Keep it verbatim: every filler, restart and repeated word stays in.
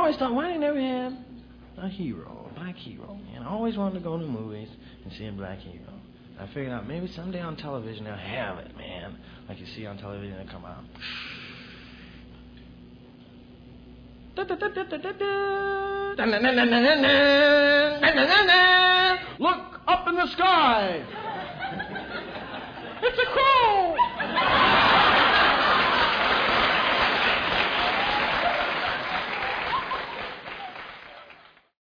always thought, why they never have a hero, a black hero? And I always wanted to go to the movies and see a black hero. I figured out maybe someday on television they'll have it, man. Like you see on television, they come out. Look up in the sky. It's a crow.